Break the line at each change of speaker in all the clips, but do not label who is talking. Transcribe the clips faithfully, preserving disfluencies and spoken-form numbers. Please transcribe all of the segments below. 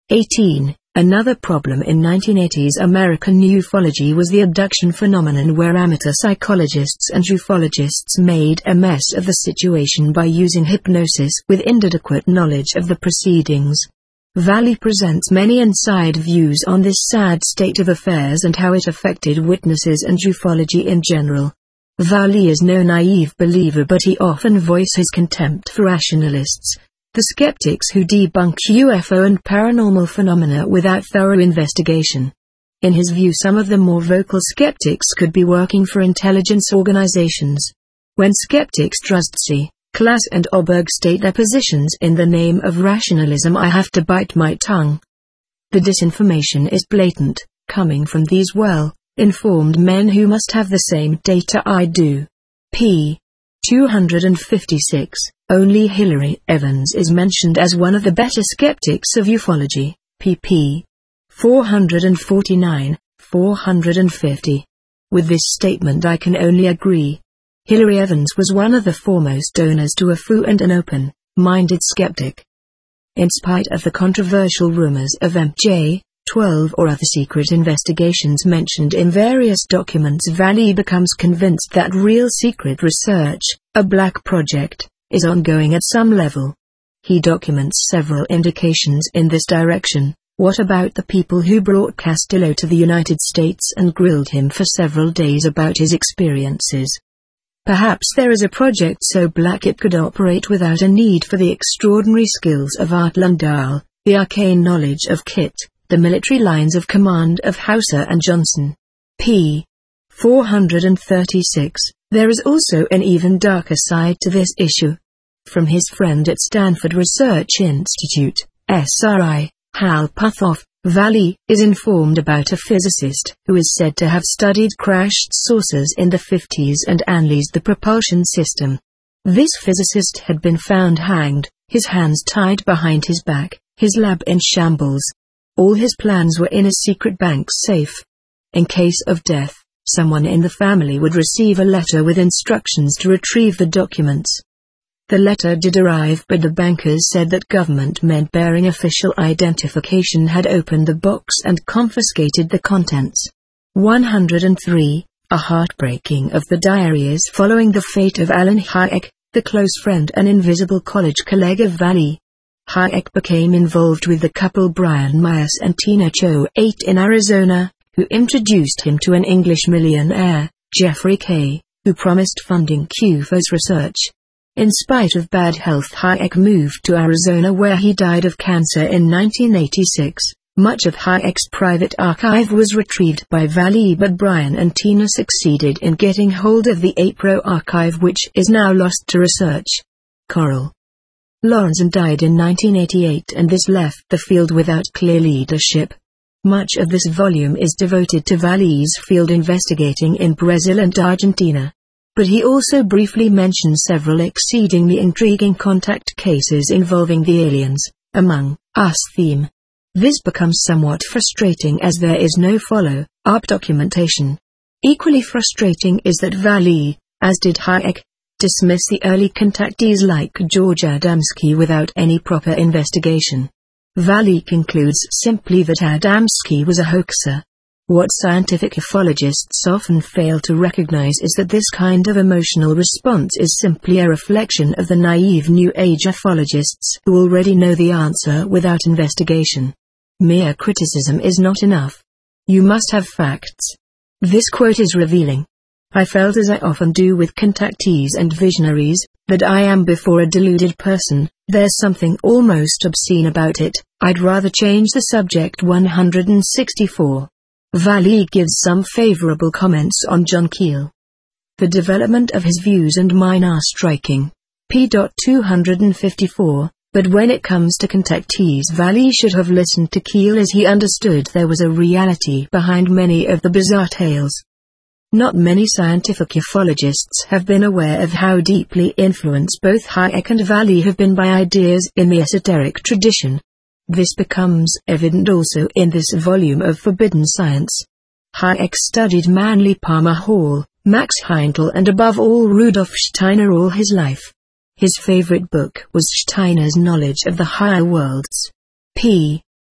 eighteen. Another problem in nineteen eighties American ufology was the abduction phenomenon, where amateur psychologists and ufologists made a mess of the situation by using hypnosis with inadequate knowledge of the proceedings. Vallee presents many inside views on this sad state of affairs and how it affected witnesses and ufology in general. Vallee is no naive believer, but he often voices contempt for rationalists, the skeptics who debunk U F O and paranormal phenomena without thorough investigation. In his view, some of the more vocal skeptics could be working for intelligence organizations. When skeptics Druzdsy, Klass and Oberg state their positions in the name of rationalism, I have to bite my tongue. The disinformation is blatant, coming from these well-informed men who must have the same data I do. p. two hundred fifty-six. Only Hilary Evans is mentioned as one of the better skeptics of ufology, pp. four forty-nine, four fifty. With this statement I can only agree. Hilary Evans was one of the foremost donors to U F O and an open-minded skeptic. In spite of the controversial rumors of M J twelve or other secret investigations mentioned in various documents, Vallee becomes convinced that real secret research, a black project, is ongoing at some level. He documents several indications in this direction. What about the people who brought Castillo to the United States and grilled him for several days about his experiences? Perhaps there is a project so black it could operate without a need for the extraordinary skills of Art Lundahl, the arcane knowledge of Kit, the military lines of command of Hauser and Johnson. p. four thirty-six. There is also an even darker side to this issue. From his friend at Stanford Research Institute, S R I, Hal Puthoff, Vallee is informed about a physicist who is said to have studied crashed saucers in the fifties and analyzed the propulsion system. This physicist had been found hanged, his hands tied behind his back, his lab in shambles. All his plans were in a secret bank safe. In case of death, someone in the family would receive a letter with instructions to retrieve the documents. The letter did arrive, but the bankers said that government men bearing official identification had opened the box and confiscated the contents. one hundred three. A heartbreaking of the diaries following the fate of Alan Hayek, the close friend and invisible college colleague of Vallee. Hayek became involved with the couple Brian Myers and Tina Cho eight in Arizona, who introduced him to an English millionaire, Jeffrey Kay, who promised funding Q F O's research. In spite of bad health, Hayek moved to Arizona, where he died of cancer in nineteen eighty-six. Much of Hayek's private archive was retrieved by Vallee, but Brian and Tina succeeded in getting hold of the A P R O archive, which is now lost to research. Coral Lorenzen died in nineteen eighty-eight, and this left the field without clear leadership. Much of this volume is devoted to Vallee's field investigating in Brazil and Argentina. But he also briefly mentions several exceedingly intriguing contact cases involving the aliens, among us theme. This becomes somewhat frustrating as there is no follow-up documentation. Equally frustrating is that Vallee, as did Hayek, dismiss the early contactees like George Adamski without any proper investigation. Vallee concludes simply that Adamski was a hoaxer. What scientific ufologists often fail to recognize is that this kind of emotional response is simply a reflection of the naive New Age ufologists who already know the answer without investigation. Mere criticism is not enough. You must have facts. This quote is revealing. I felt, as I often do with contactees and visionaries, that I am before a deluded person. There's something almost obscene about it. I'd rather change the subject. one hundred sixty-four. Vallee gives some favorable comments on John Keel. The development of his views and mine are striking. p. two hundred fifty-four. But when it comes to contactees, Vallee should have listened to Keel, as he understood there was a reality behind many of the bizarre tales. Not many scientific ufologists have been aware of how deeply influenced both Hayek and Vallee have been by ideas in the esoteric tradition. This becomes evident also in this volume of Forbidden Science. Hayek studied Manly Palmer Hall, Max Heinkel and above all Rudolf Steiner all his life. His favorite book was Steiner's Knowledge of the Higher Worlds. p.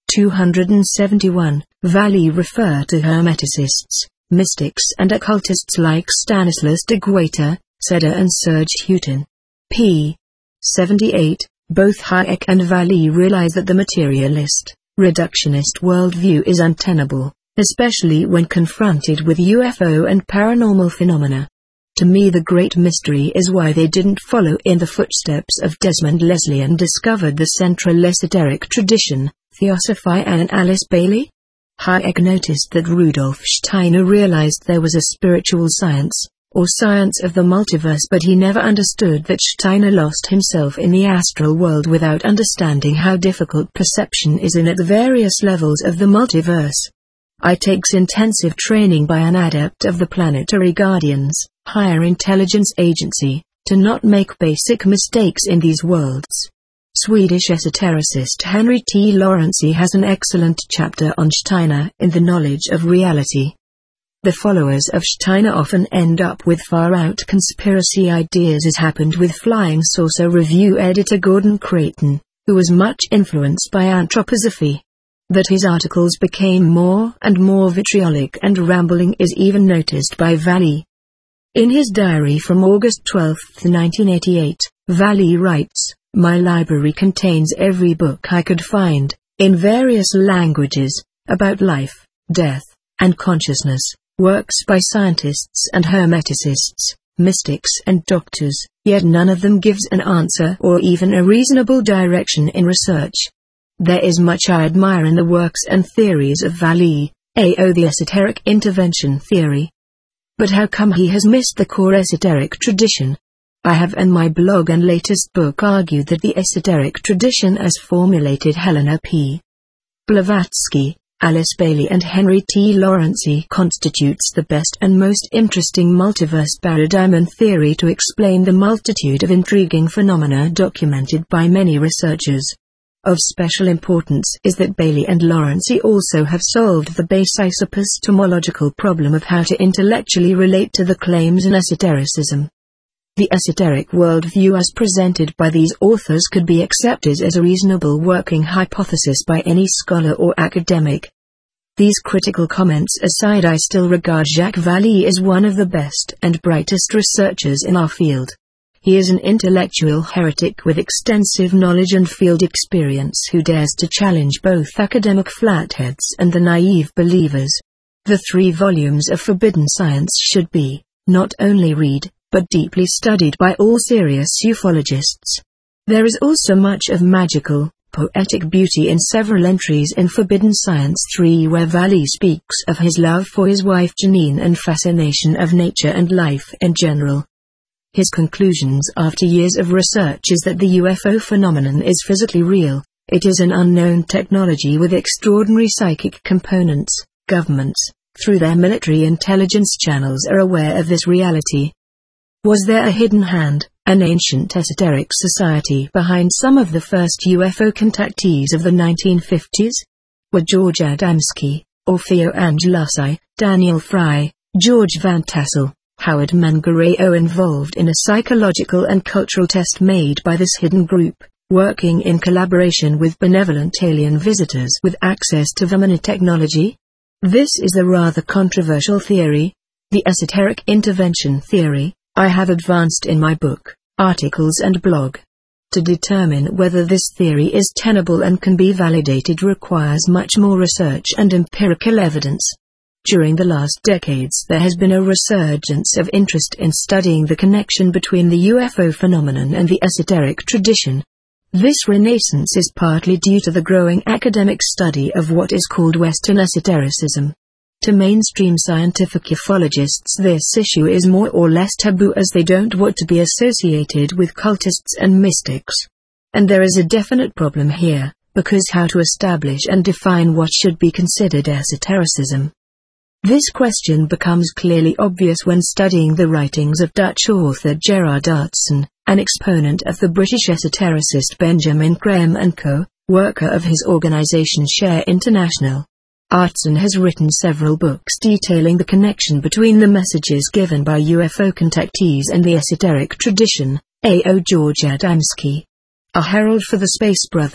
two hundred seventy-one, Vallée referred to Hermeticists, mystics and occultists like Stanislas de Guaita, Seda and Serge Hutin. p. seventy-eight, both Hayek and Vallée realize that the materialist, reductionist worldview is untenable, especially when confronted with U F O and paranormal phenomena. To me, the great mystery is why they didn't follow in the footsteps of Desmond Leslie and discovered the central esoteric tradition, Theosophy and Alice Bailey. Hayek noticed that Rudolf Steiner realized there was a spiritual science, or science of the multiverse, but he never understood that Steiner lost himself in the astral world without understanding how difficult perception is in at the various levels of the multiverse. It takes intensive training by an adept of the Planetary Guardians, higher intelligence agency, to not make basic mistakes in these worlds. Swedish esotericist Henry T. Lawrence has an excellent chapter on Steiner in The Knowledge of Reality. The followers of Steiner often end up with far-out conspiracy ideas, as happened with Flying Saucer Review editor Gordon Creighton, who was much influenced by anthroposophy. That his articles became more and more vitriolic and rambling is even noticed by Vallée. In his diary from August twelfth, nineteen eighty-eight, Vallée writes, "My library contains every book I could find, in various languages, about life, death, and consciousness, works by scientists and hermeticists, mystics and doctors, yet none of them gives an answer or even a reasonable direction in research. There is much I admire in the works and theories of Vallée, A O the esoteric intervention theory. But how come he has missed the core esoteric tradition? I have in my blog and latest book argued that the esoteric tradition as formulated Helena P. Blavatsky, Alice Bailey and Henry T. Lawrence constitutes the best and most interesting multiverse paradigm and theory to explain the multitude of intriguing phenomena documented by many researchers. Of special importance is that Bailey and Lawrence also have solved the base epistemological problem of how to intellectually relate to the claims in esotericism. The esoteric worldview as presented by these authors could be accepted as a reasonable working hypothesis by any scholar or academic. These critical comments aside, I still regard Jacques Vallée as one of the best and brightest researchers in our field. He is an intellectual heretic with extensive knowledge and field experience who dares to challenge both academic flatheads and the naive believers. The three volumes of Forbidden Science should be, not only read, but deeply studied by all serious ufologists. There is also much of magical, poetic beauty in several entries in Forbidden Science three, where Vallée speaks of his love for his wife Janine and fascination of nature and life in general. His conclusions after years of research is that the U F O phenomenon is physically real, it is an unknown technology with extraordinary psychic components. Governments, through their military intelligence channels, are aware of this reality. Was there a hidden hand, an ancient esoteric society behind some of the first U F O contactees of the nineteen fifties? Were George Adamski, Orfeo Angelucci, Daniel Fry, George Van Tassel, Howard Mangareo involved in a psychological and cultural test made by this hidden group, working in collaboration with benevolent alien visitors with access to Vimana technology? This is a rather controversial theory, the esoteric intervention theory, I have advanced in my book, articles and blog. To determine whether this theory is tenable and can be validated requires much more research and empirical evidence. During the last decades there has been a resurgence of interest in studying the connection between the U F O phenomenon and the esoteric tradition. This renaissance is partly due to the growing academic study of what is called Western esotericism. To mainstream scientific ufologists this issue is more or less taboo, as they don't want to be associated with cultists and mystics. And there is a definite problem here, because how to establish and define what should be considered esotericism? This question becomes clearly obvious when studying the writings of Dutch author Gerard Aartsen, an exponent of the British esotericist Benjamin Graham and Co., worker of his organization Share International. Aartsen has written several books detailing the connection between the messages given by U F O contactees and the esoteric tradition. A O George Adamski, A Herald for the Space Brothers,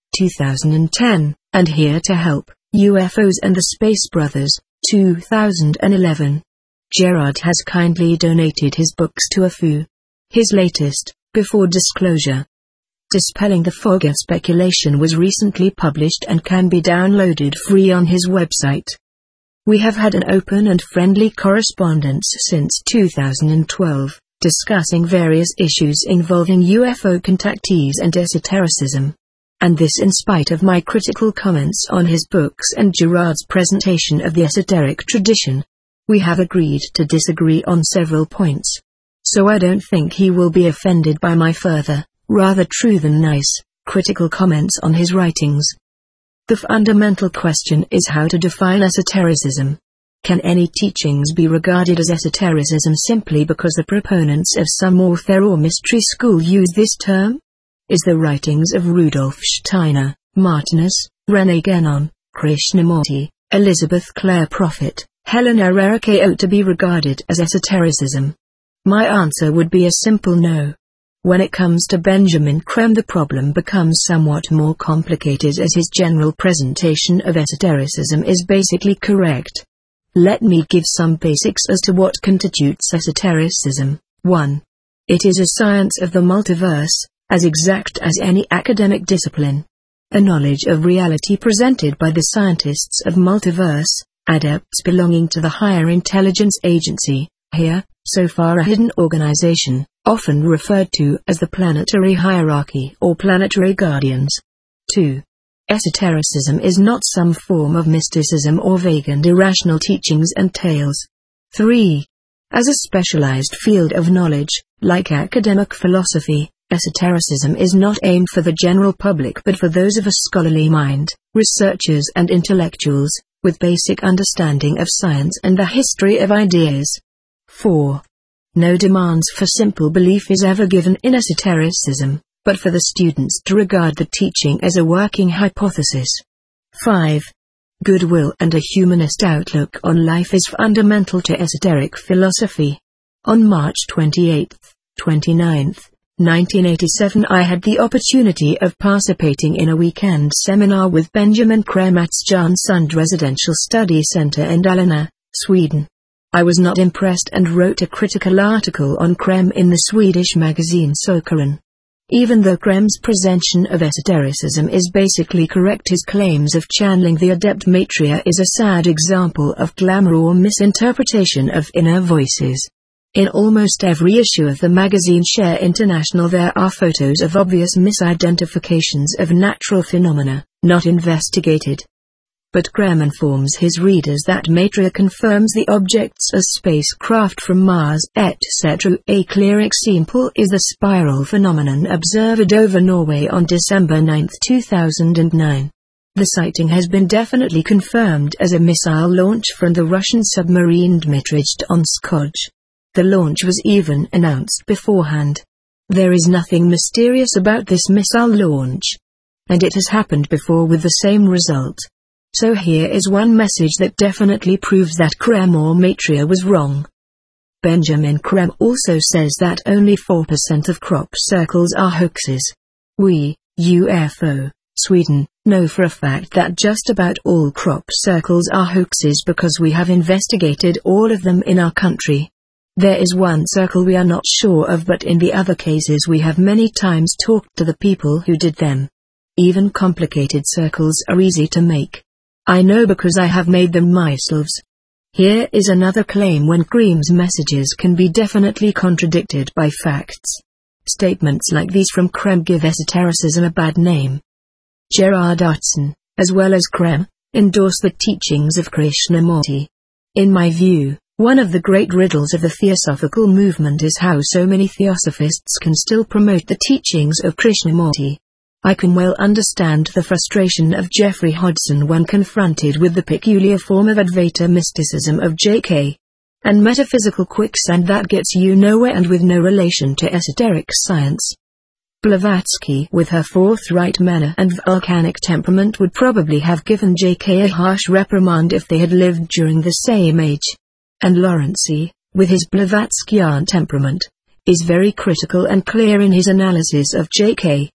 two thousand ten, and Here to Help, U F Os and the Space Brothers, two thousand eleven. Gerard has kindly donated his books to A F U. His latest, Before Disclosure, Dispelling the Fog of Speculation, was recently published and can be downloaded free on his website. We have had an open and friendly correspondence since two thousand twelve, discussing various issues involving U F O contactees and esotericism. And this in spite of my critical comments on his books and Gerard's presentation of the esoteric tradition. We have agreed to disagree on several points. So I don't think he will be offended by my further, rather true than nice, critical comments on his writings. The fundamental question is how to define esotericism. Can any teachings be regarded as esotericism simply because the proponents of some author or mystery school use this term? Is the writings of Rudolf Steiner, Martinus, René Guénon, Krishnamurti, Elizabeth Clare Prophet, Helena Rarako to be regarded as esotericism? My answer would be a simple no. When it comes to Benjamin Creme, the problem becomes somewhat more complicated, as his general presentation of esotericism is basically correct. Let me give some basics as to what constitutes esotericism. one. It is a science of the multiverse, as exact as any academic discipline. A knowledge of reality presented by the scientists of multiverse, adepts belonging to the higher intelligence agency, here, so far a hidden organization, often referred to as the planetary hierarchy or planetary guardians. two. Esotericism is not some form of mysticism or vague and irrational teachings and tales. three. As a specialized field of knowledge, like academic philosophy, esotericism is not aimed for the general public but for those of a scholarly mind, researchers and intellectuals, with basic understanding of science and the history of ideas. four. No demands for simple belief is ever given in esotericism, but for the students to regard the teaching as a working hypothesis. five. Goodwill and a humanist outlook on life is fundamental to esoteric philosophy. On March twenty-eighth, twenty-ninth, nineteen eighty-seven, I had the opportunity of participating in a weekend seminar with Benjamin Creme at Stjärnsund Residential Study Center in Dalarna, Sweden. I was not impressed and wrote a critical article on Creme in the Swedish magazine Sökaren. Even though Creme's presentation of esotericism is basically correct, his claims of channeling the adept Maitreya is a sad example of glamour or misinterpretation of inner voices. In almost every issue of the magazine Share International there are photos of obvious misidentifications of natural phenomena, not investigated. But Creme informs his readers that Maitreya confirms the objects as spacecraft from Mars, et cetera. A clear example is the spiral phenomenon observed over Norway on December ninth, two thousand nine. The sighting has been definitely confirmed as a missile launch from the Russian submarine Dmitrij Donskoj. The launch was even announced beforehand. There is nothing mysterious about this missile launch. And it has happened before with the same result. So here is one message that definitely proves that Creme or Maitreya was wrong. Benjamin Creme also says that only four percent of crop circles are hoaxes. We, U F O, Sweden, know for a fact that just about all crop circles are hoaxes because we have investigated all of them in our country. There is one circle we are not sure of, but in the other cases we have many times talked to the people who did them. Even complicated circles are easy to make. I know because I have made them myself. Here is another claim when Creme's messages can be definitely contradicted by facts. Statements like these from Creme give esotericism a bad name. Gerard Artson, as well as Creme, endorse the teachings of Krishnamurti. In my view, one of the great riddles of the Theosophical movement is how so many Theosophists can still promote the teachings of Krishnamurti. I can well understand the frustration of Jeffrey Hodson when confronted with the peculiar form of Advaita mysticism of J K and metaphysical quicksand that gets you nowhere and with no relation to esoteric science. Blavatsky, with her forthright manner and volcanic temperament, would probably have given J K a harsh reprimand if they had lived during the same age. And Lawrency, with his Blavatskyan temperament, is very critical and clear in his analysis of J K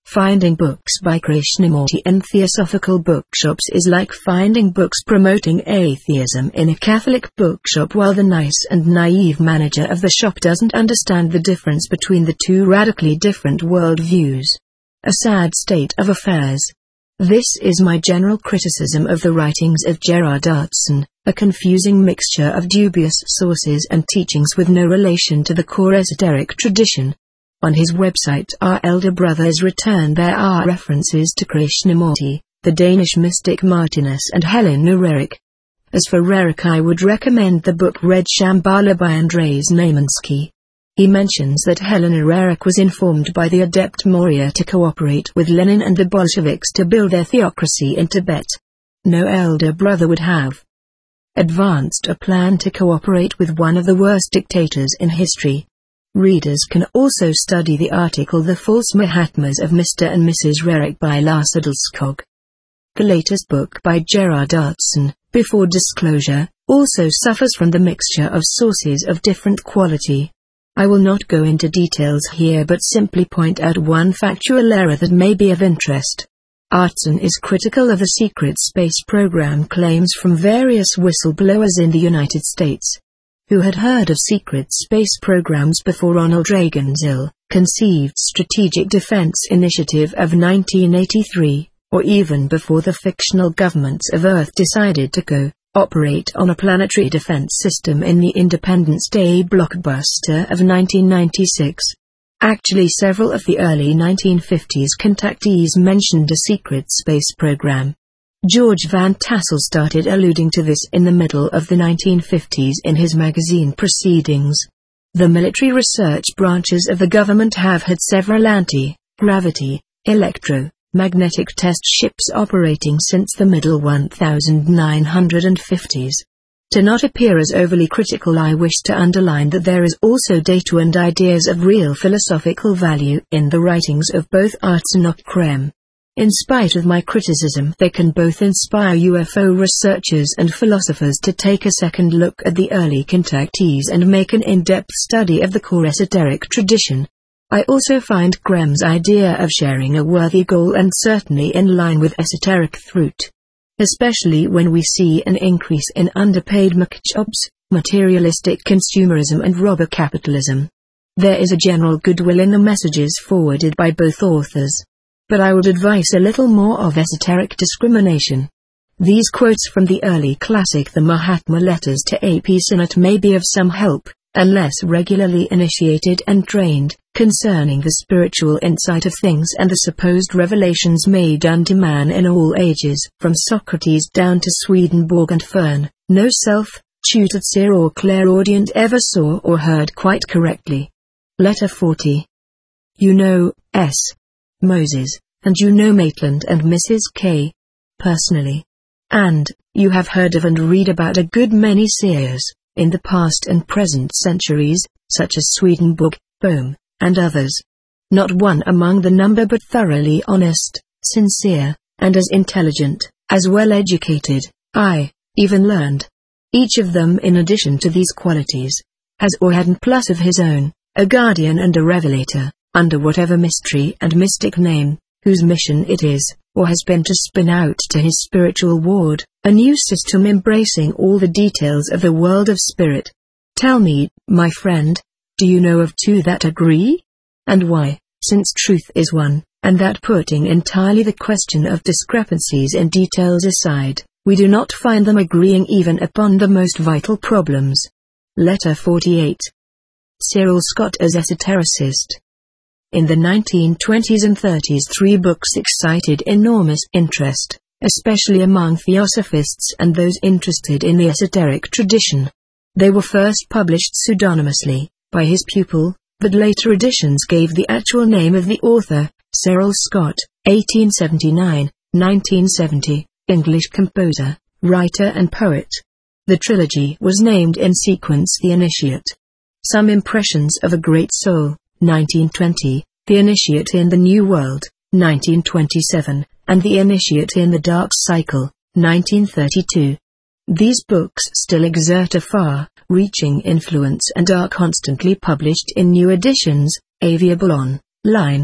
Finding books by Krishnamurti in theosophical bookshops is like finding books promoting atheism in a Catholic bookshop while the nice and naive manager of the shop doesn't understand the difference between the two radically different worldviews. A sad state of affairs. This is my general criticism of the writings of Gerard Artson, a confusing mixture of dubious sources and teachings with no relation to the core esoteric tradition. On his website Our Elder Brothers Return there are references to Krishnamurti, the Danish mystic Martinus and Helena Reich. As for Reich, I would recommend the book Red Shambhala by Andrzej Znamienski. He mentions that Helena Reich was informed by the Adept Moria to cooperate with Lenin and the Bolsheviks to build their theocracy in Tibet. No elder brother would have advanced a plan to cooperate with one of the worst dictators in history. Readers can also study the article The False Mahatmas of Mister and Missus Reich by Lars Adelskog. The latest book by Gerard Artson, Before Disclosure, also suffers from the mixture of sources of different quality. I will not go into details here but simply point out one factual error that may be of interest. Artson is critical of the secret space program claims from various whistleblowers in the United States, who had heard of secret space programs before Ronald Reagan's ill-conceived Strategic Defense Initiative of nineteen eighty-three, or even before the fictional governments of Earth decided to co-operate on a planetary defense system in the Independence Day blockbuster of nineteen ninety-six. Actually, several of the early nineteen fifties contactees mentioned a secret space program. George Van Tassel started alluding to this in the middle of the nineteen fifties in his magazine Proceedings. The military research branches of the government have had several anti-gravity, electro-magnetic test ships operating since the middle nineteen fifties. To not appear as overly critical, I wish to underline that there is also data and ideas of real philosophical value in the writings of both Artson and Krem. In spite of my criticism, they can both inspire U F O researchers and philosophers to take a second look at the early contactees and make an in-depth study of the core esoteric tradition. I also find Krem's idea of sharing a worthy goal and certainly in line with esoteric thought. Especially when we see an increase in underpaid jobs, materialistic consumerism and robber capitalism. There is a general goodwill in the messages forwarded by both authors. But I would advise a little more of esoteric discrimination. These quotes from the early classic The Mahatma Letters to A P Sinnott may be of some help, unless regularly initiated and trained, concerning the spiritual insight of things and the supposed revelations made unto man in all ages, from Socrates down to Swedenborg and Fern. No self-tutored seer or clairaudient ever saw or heard quite correctly. Letter forty. You know, S. Moses, and you know Maitland and Missus K. personally. And, you have heard of and read about a good many seers, in the past and present centuries, such as Swedenborg, Bohm, and others. Not one among the number but thoroughly honest, sincere, and as intelligent, as well educated, aye, even learned. Each of them, in addition to these qualities, has or had an plus of his own, a guardian and a revelator, under whatever mystery and mystic name, whose mission it is, or has been to spin out to his spiritual ward, a new system embracing all the details of the world of spirit. Tell me, my friend, do you know of two that agree? And why, since truth is one, and that putting entirely the question of discrepancies in details aside, we do not find them agreeing even upon the most vital problems. Letter forty-eight. Cyril Scott as esotericist. In the nineteen twenties and thirties, three books excited enormous interest, especially among theosophists and those interested in the esoteric tradition. They were first published pseudonymously, by his pupil, but later editions gave the actual name of the author, Cyril Scott, eighteen seventy-nine to nineteen seventy, English composer, writer and poet. The trilogy was named in sequence The Initiate. Some Impressions of a Great Soul, nineteen twenty, The Initiate in the New World, nineteen twenty-seven, and The Initiate in the Dark Cycle, nineteen thirty-two. These books still exert a far-reaching influence and are constantly published in new editions, available on-line.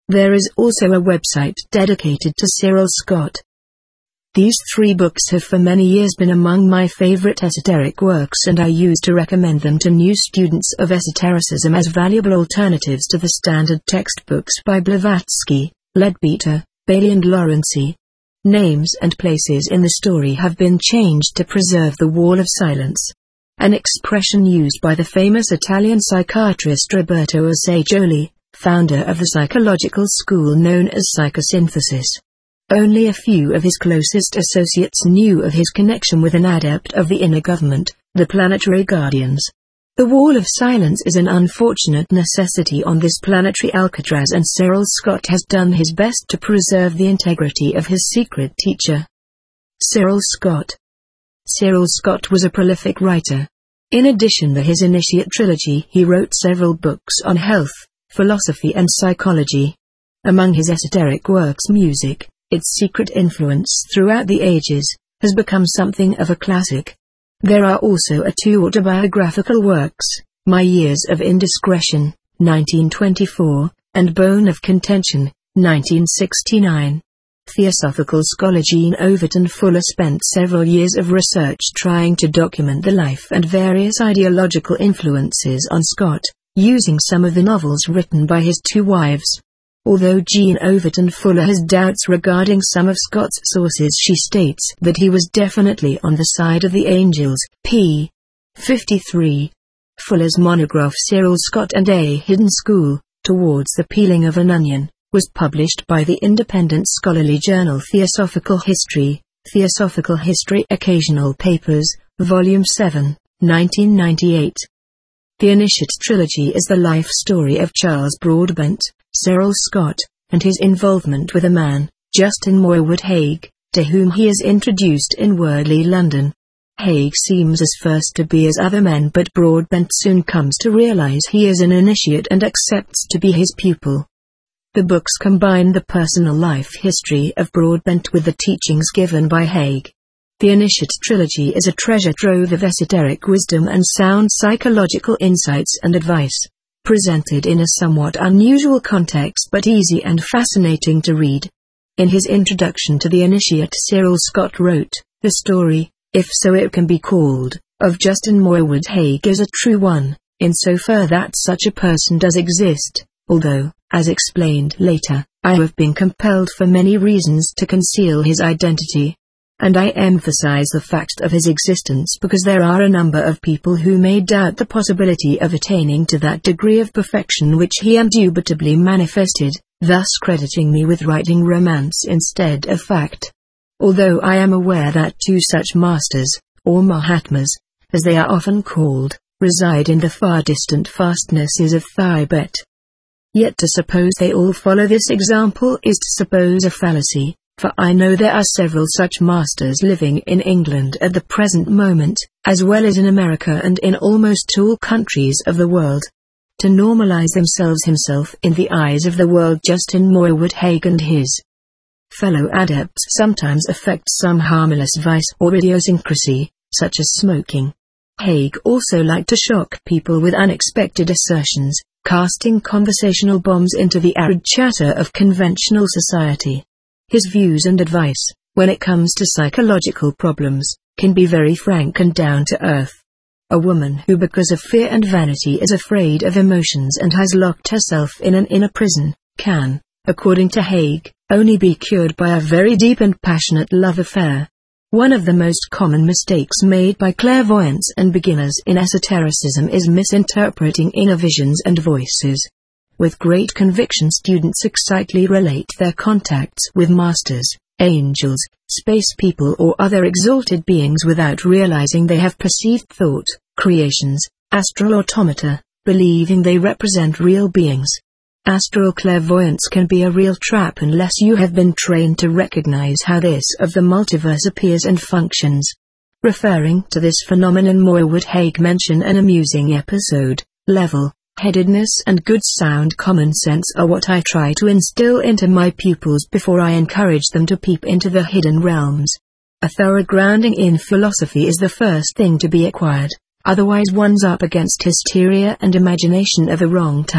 There is also a website dedicated to Cyril Scott. These three books have for many years been among my favorite esoteric works, and I used to recommend them to new students of esotericism as valuable alternatives to the standard textbooks by Blavatsky, Leadbeater, Bailey and Lawrency. Names and places in the story have been changed to preserve the wall of silence, an expression used by the famous Italian psychiatrist Roberto Assagioli, founder of the psychological school known as psychosynthesis. Only a few of his closest associates knew of his connection with an adept of the inner government, the planetary guardians. The wall of silence is an unfortunate necessity on this planetary Alcatraz, and Cyril Scott has done his best to preserve the integrity of his secret teacher. Cyril Scott. Cyril Scott was a prolific writer. In addition to his Initiate trilogy, he wrote several books on health, philosophy and psychology. Among his esoteric works, music, its secret influence throughout the ages, has become something of a classic. There are also a two autobiographical works, My Years of Indiscretion, nineteen twenty-four, and Bone of Contention, nineteen sixty-nine. Theosophical scholar Jean Overton Fuller spent several years of research trying to document the life and various ideological influences on Scott, using some of the novels written by his two wives. Although Jean Overton Fuller has doubts regarding some of Scott's sources, she states that he was definitely on the side of the angels. p. fifty-three. Fuller's monograph Cyril Scott and a Hidden School, Towards the Peeling of an Onion, was published by the independent scholarly journal Theosophical History, Theosophical History Occasional Papers, Volume seven, nineteen ninety-eight. The Initiate trilogy is the life story of Charles Broadbent, Cyril Scott, and his involvement with a man, Justin Moywood Haig, to whom he is introduced in Worldly London. Haig seems as first to be as other men, but Broadbent soon comes to realize he is an initiate and accepts to be his pupil. The books combine the personal life history of Broadbent with the teachings given by Haig. The Initiate trilogy is a treasure trove of esoteric wisdom and sound psychological insights and advice, presented in a somewhat unusual context but easy and fascinating to read. In his introduction to The Initiate, Cyril Scott wrote, "The story, if so it can be called, of Justin Moywood Haig is a true one, insofar that such a person does exist, although, as explained later, I have been compelled for many reasons to conceal his identity. And I emphasize the fact of his existence because there are a number of people who may doubt the possibility of attaining to that degree of perfection which he indubitably manifested, thus crediting me with writing romance instead of fact. Although I am aware that two such masters, or Mahatmas, as they are often called, reside in the far distant fastnesses of Tibet. Yet to suppose they all follow this example is to suppose a fallacy. For I know there are several such masters living in England at the present moment, as well as in America and in almost all countries of the world. To normalize themselves himself in the eyes of the world, Justin Moywood Haig and his fellow adepts sometimes affect some harmless vice or idiosyncrasy, such as smoking. Haig also liked to shock people with unexpected assertions, casting conversational bombs into the arid chatter of conventional society. His views and advice, when it comes to psychological problems, can be very frank and down to earth. A woman who because of fear and vanity is afraid of emotions and has locked herself in an inner prison, can, according to Haig, only be cured by a very deep and passionate love affair. One of the most common mistakes made by clairvoyants and beginners in esotericism is misinterpreting inner visions and voices. With great conviction, students excitedly relate their contacts with masters, angels, space people or other exalted beings without realizing they have perceived thought, creations, astral automata, believing they represent real beings. Astral clairvoyance can be a real trap unless you have been trained to recognize how this of the multiverse appears and functions. Referring to this phenomenon, Moywood Haig mention an amusing episode. Level headedness and good sound common sense are what I try to instill into my pupils before I encourage them to peep into the hidden realms. A thorough grounding in philosophy is the first thing to be acquired, otherwise one's up against hysteria and imagination of the wrong type,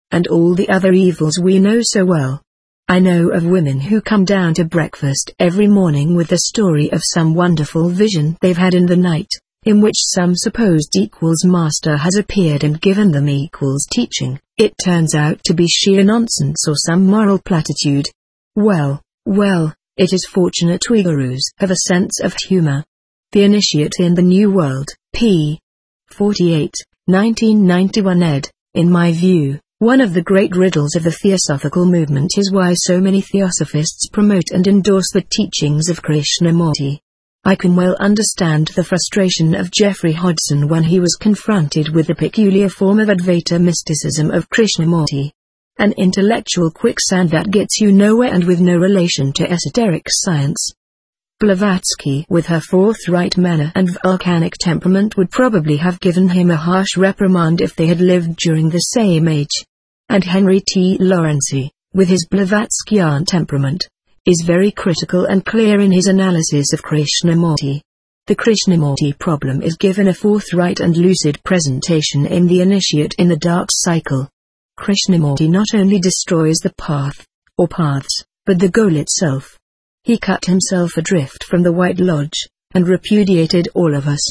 and all the other evils we know so well. I know of women who come down to breakfast every morning with the story of some wonderful vision they've had in the night, in which some supposed equals master has appeared and given them equals teaching. It turns out to be sheer nonsense or some moral platitude. Well, well, it is fortunate we gurus have a sense of humor. The Initiate in the New World, p. forty-eight, nineteen ninety-one ed. In my view, one of the great riddles of the Theosophical movement is why so many Theosophists promote and endorse the teachings of Krishnamurti. I can well understand the frustration of Geoffrey Hodgson when he was confronted with the peculiar form of Advaita mysticism of Krishnamurti. An intellectual quicksand that gets you nowhere and with no relation to esoteric science. Blavatsky, with her forthright manner and volcanic temperament, would probably have given him a harsh reprimand if they had lived during the same age. And Henry T. Lawrency, with his Blavatskyan temperament, is very critical and clear in his analysis of Krishnamurti. The Krishnamurti problem is given a forthright and lucid presentation in The Initiate in the Dark Cycle. Krishnamurti not only destroys the path, or paths, but the goal itself. He cut himself adrift from the White Lodge, and repudiated all of us.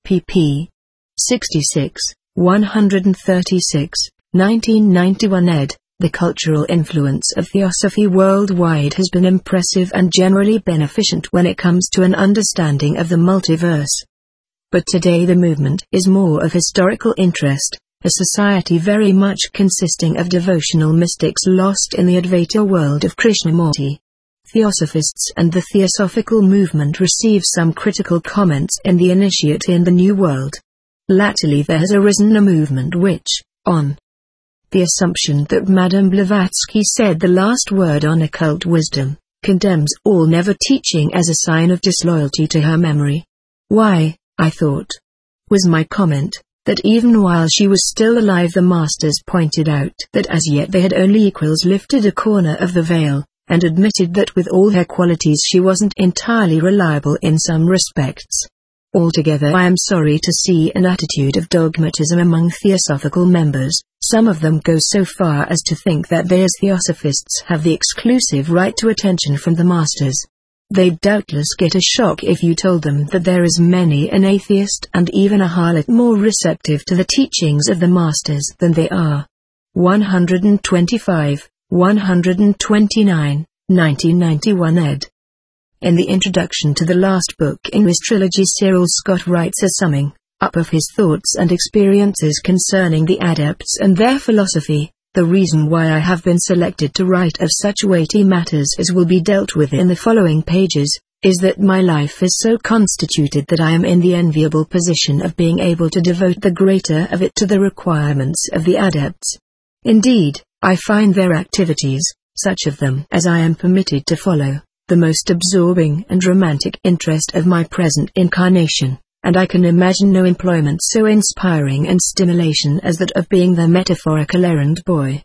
pp. sixty-six, one thirty-six, nineteen ninety-one ed. The cultural influence of Theosophy worldwide has been impressive and generally beneficent when it comes to an understanding of the multiverse. But today the movement is more of historical interest, a society very much consisting of devotional mystics lost in the Advaita world of Krishnamurti. Theosophists and the Theosophical movement receive some critical comments in The Initiate in the New World. Latterly there has arisen a movement which, on the assumption that Madame Blavatsky said the last word on occult wisdom, condemns all never teaching as a sign of disloyalty to her memory. Why, I thought, was my comment, that even while she was still alive the masters pointed out that as yet they had only equals lifted a corner of the veil, and admitted that with all her qualities she wasn't entirely reliable in some respects. Altogether I am sorry to see an attitude of dogmatism among Theosophical members. Some of them go so far as to think that they as Theosophists have the exclusive right to attention from the masters. They'd doubtless get a shock if you told them that there is many an atheist and even a harlot more receptive to the teachings of the masters than they are. one twenty-five, one twenty-nine, nineteen ninety-one ed. In the introduction to the last book in his trilogy, Cyril Scott writes a summing up of his thoughts and experiences concerning the adepts and their philosophy. The reason why I have been selected to write of such weighty matters as will be dealt with in the following pages, is that my life is so constituted that I am in the enviable position of being able to devote the greater of it to the requirements of the adepts. Indeed, I find their activities, such of them as I am permitted to follow, the most absorbing and romantic interest of my present incarnation, and I can imagine no employment so inspiring and stimulation as that of being the metaphorical errand boy.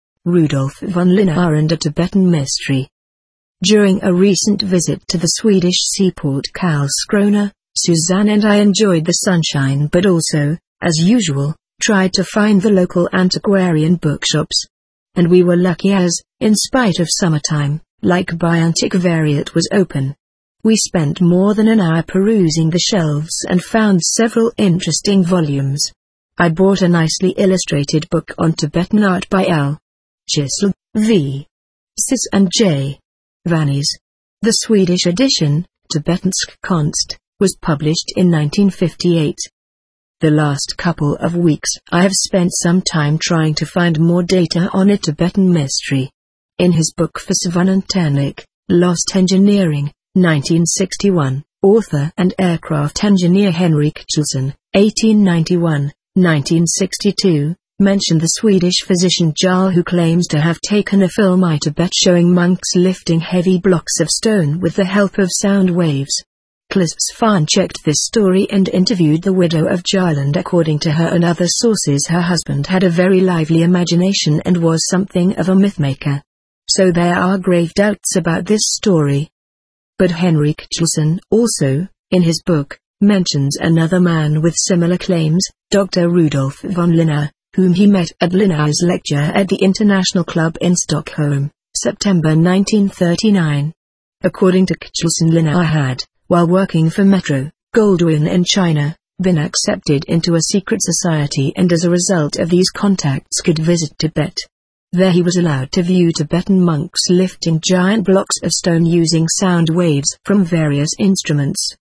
Rudolf von Linnaar and a Tibetan Mystery. During a recent visit to the Swedish seaport Karlskrona, Suzanne and I enjoyed the sunshine but also, as usual, tried to find the local antiquarian bookshops. And we were lucky as, in spite of summertime, like-by antiquariat was open. We spent more than an hour perusing the shelves and found several interesting volumes. I bought a nicely illustrated book on Tibetan art by L. Chisel, V. Sis and J. Vanis. The Swedish edition, Tibetansk Konst, was published in nineteen fifty-eight. The last couple of weeks I have spent some time trying to find more data on a Tibetan mystery. In his book for Svanenternik, Lost Engineering, nineteen sixty-one, author and aircraft engineer Henrik Kjellson, eighteen ninety-one, nineteen sixty-two, mentioned the Swedish physician Jarl, who claims to have taken a film in Tibet showing monks lifting heavy blocks of stone with the help of sound waves. Kjellson checked this story and interviewed the widow of Jarl, and according to her and other sources her husband had a very lively imagination and was something of a mythmaker. So there are grave doubts about this story. But Henrik Kjellson also, in his book, mentions another man with similar claims, Doctor Rudolf von Linnaar, whom he met at Linnaeus' lecture at the International Club in Stockholm, September nineteen thirty-nine. According to Kjellson, Linnea had, while working for Metro Goldwyn in China, been accepted into a secret society, and as a result of these contacts could visit Tibet. There he was allowed to view Tibetan monks lifting giant blocks of stone using sound waves from various instruments.